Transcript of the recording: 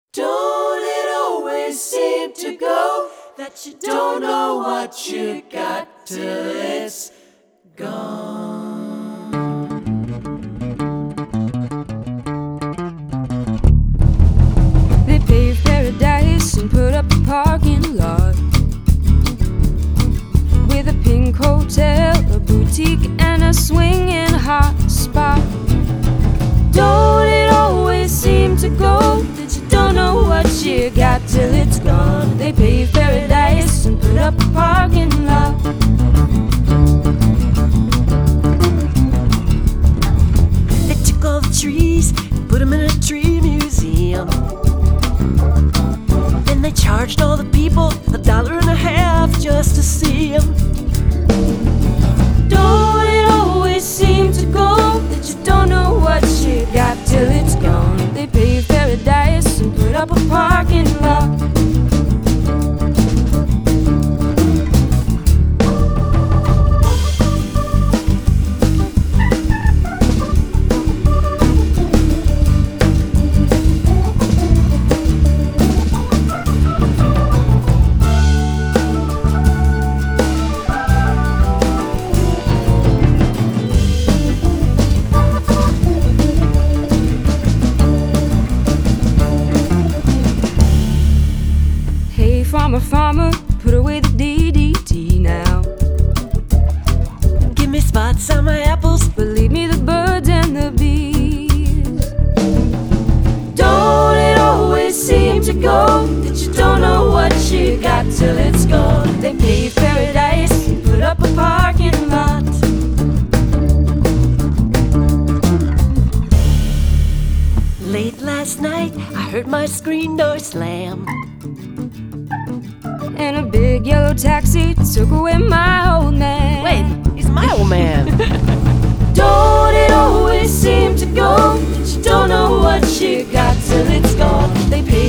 Don't it always seem to go that you don't know what you got till it's gone? They paved paradise and put up a parking lot with a pink hotel, a boutique, and a swinging hot spot. Don't it always seem to go that you don't know what you got till it's gone? They paved paradise and put up a parking lot. They took all the trees and put them in a tree museum. Then they charged all the people $1.50 just to see them. Don't it always seem to go that you don't know what you got till it's gone? They paved paradise and put up a parking lot. Farmer, put away the DDT now. Give me spots on my apples, but leave me the birds and the bees. Don't it always seem to go that you don't know what you got till it's gone? They paved paradise and put up a parking lot. Late last night, I heard my screen door slam, and a big yellow taxi took away my old man. Wait, he's my old man. Don't it always seem to go that you don't know what you got till it's gone? They pay